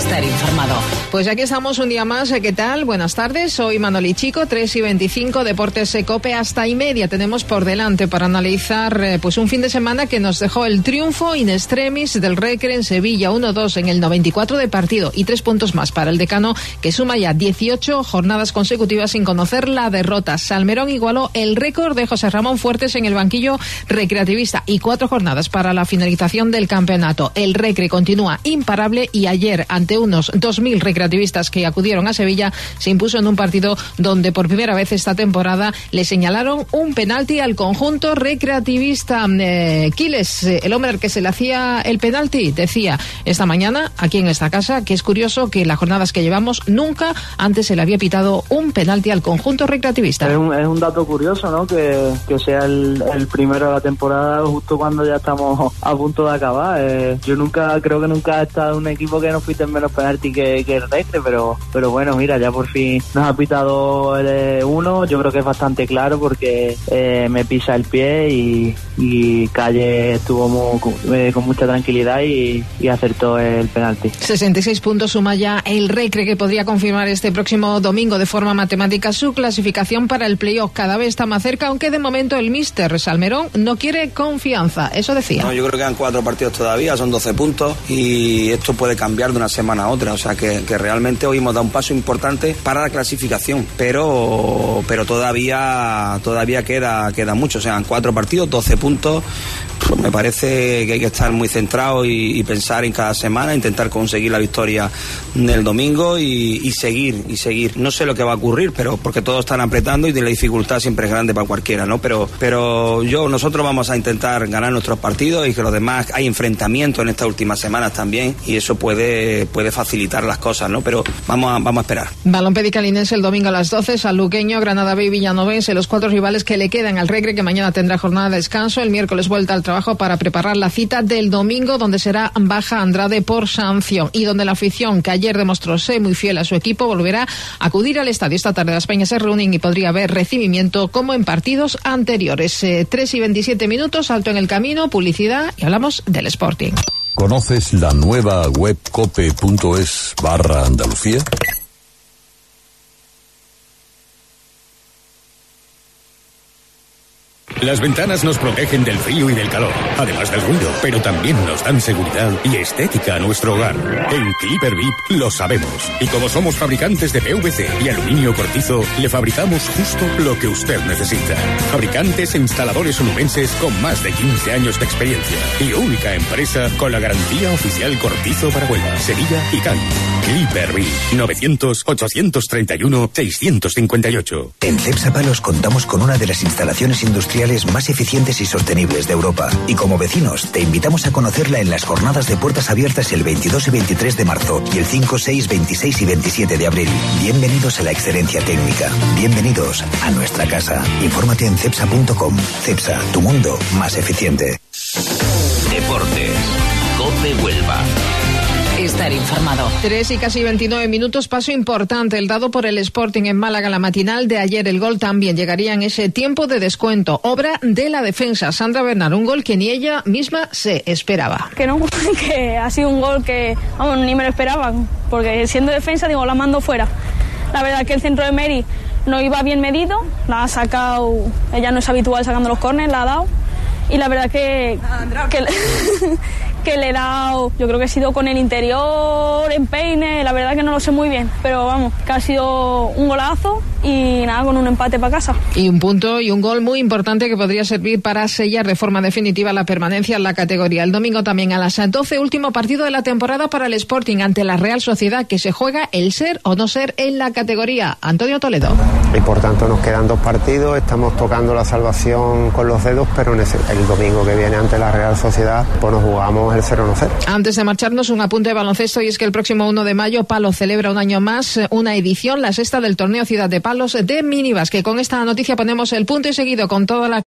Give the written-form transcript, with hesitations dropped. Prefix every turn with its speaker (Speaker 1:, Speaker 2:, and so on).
Speaker 1: Estar informado.
Speaker 2: Pues aquí estamos un día más. ¿Qué tal? Buenas tardes. Soy Manoli Chico, 3:25, Deportes COPE hasta y media. Tenemos por delante para analizar pues un fin de semana que nos dejó el triunfo in extremis del Recre en Sevilla, 1-2 en el 94 de partido y 3 puntos más para el Decano, que suma ya 18 jornadas consecutivas sin conocer la derrota. Salmerón igualó el récord de José Ramón Fuertes en el banquillo recreativista y 4 jornadas para la finalización del campeonato. El Recre continúa imparable y ayer, ante unos 2.000 recreativistas que acudieron a Sevilla, se impuso en un partido donde por primera vez esta temporada le señalaron un penalti al conjunto recreativista. Quiles, el hombre al que se le hacía el penalti, decía esta mañana aquí en esta casa que es curioso que en las jornadas que llevamos nunca antes se le había pitado un penalti al conjunto recreativista.
Speaker 3: Es un dato curioso, ¿no? Que sea el primero de la temporada justo cuando ya estamos a punto de acabar. Yo creo que nunca he estado en un equipo que nos piten menos penalti que el Recre, pero bueno, mira, ya por fin nos ha pitado uno. Yo creo que es bastante claro porque me pisa el pie y Calle estuvo con mucha tranquilidad y acertó el penalti.
Speaker 2: 66 puntos suma ya el Recre, que podría confirmar este próximo domingo de forma matemática su clasificación para el playoff. Cada vez está más cerca, aunque de momento el míster Salmerón no quiere confianza. Eso decía.
Speaker 4: No, yo creo que quedan 4 partidos todavía, son 12 puntos y esto puede cambiar de una semana a otra. O sea que realmente hoy hemos dado un paso importante para la clasificación, pero todavía queda mucho. O sea, 4 partidos, 12 puntos. Pues me parece que hay que estar muy centrado y pensar en cada semana, intentar conseguir la victoria el domingo y seguir. No sé lo que va a ocurrir, pero porque todos están apretando y la dificultad siempre es grande para cualquiera, ¿no? Pero nosotros vamos a intentar ganar nuestros partidos y que los demás, hay enfrentamientos en estas últimas semanas también y eso puede facilitar las cosas, ¿no? Pero vamos a esperar.
Speaker 2: Balonpedi Calinense el domingo a las 12, Sanluqueño, Granada B y Villanovense, los 4 rivales que le quedan al Recre, que mañana tendrá jornada de descanso, el miércoles vuelta al trabajo para preparar la cita del domingo, donde será baja Andrade por sanción y donde la afición, que ayer demostró ser muy fiel a su equipo, volverá a acudir al estadio. Esta tarde las peñas se reúnen y podría haber recibimiento como en partidos anteriores. 3:27, alto en el camino, publicidad y hablamos del Sporting.
Speaker 5: ¿Conoces la nueva web cope.es/Andalucía?
Speaker 6: Las ventanas nos protegen del frío y del calor, además del ruido, pero también nos dan seguridad y estética a nuestro hogar. En Clipper VIP lo sabemos. Y como somos fabricantes de PVC y aluminio cortizo, le fabricamos justo lo que usted necesita. Fabricantes e instaladores onubenses con más de 15 años de experiencia. Y única empresa con la garantía oficial cortizo para Huelva, Sevilla y Cádiz. Clipper VIP, 900-831-658.
Speaker 7: En Cepsa Palos contamos con una de las instalaciones industriales más eficientes y sostenibles de Europa. Y como vecinos, te invitamos a conocerla en las jornadas de puertas abiertas el 22 y 23 de marzo y el 5, 6, 26 y 27 de abril. Bienvenidos a la excelencia técnica. Bienvenidos a nuestra casa. Infórmate en cepsa.com. Cepsa, tu mundo más eficiente.
Speaker 1: Deportes. COPE Huelva. Estar informado.
Speaker 2: 3:29, paso importante el dado por el Sporting en Málaga. La matinal de ayer, el gol también llegaría en ese tiempo de descuento, obra de la defensa Sandra Bernard, un gol que ni ella misma se esperaba.
Speaker 8: Que no, que ha sido un gol que ni me lo esperaban, porque siendo defensa la mando fuera. La verdad que el centro de Mary no iba bien medido, la ha sacado, ella no es habitual sacando los córneres, la ha dado, y la verdad que le he dado, yo creo que ha sido con el interior, en peine, la verdad que no lo sé muy bien, pero vamos, que ha sido un golazo y nada, con un empate para casa.
Speaker 2: Y un punto y un gol muy importante que podría servir para sellar de forma definitiva la permanencia en la categoría. El domingo también a las 12, último partido de la temporada para el Sporting ante la Real Sociedad, que se juega el ser o no ser en la categoría. Antonio Toledo.
Speaker 9: Y por tanto nos quedan 2 partidos, estamos tocando la salvación con los dedos, pero el domingo que viene ante la Real Sociedad pues nos jugamos el 0 o no ser.
Speaker 2: Antes de marcharnos, un apunte de baloncesto, y es que el próximo 1 de mayo Palos celebra un año más una edición, la 6ª del torneo Ciudad de Palos de minibásquet. Con esta noticia ponemos el punto y seguido con toda la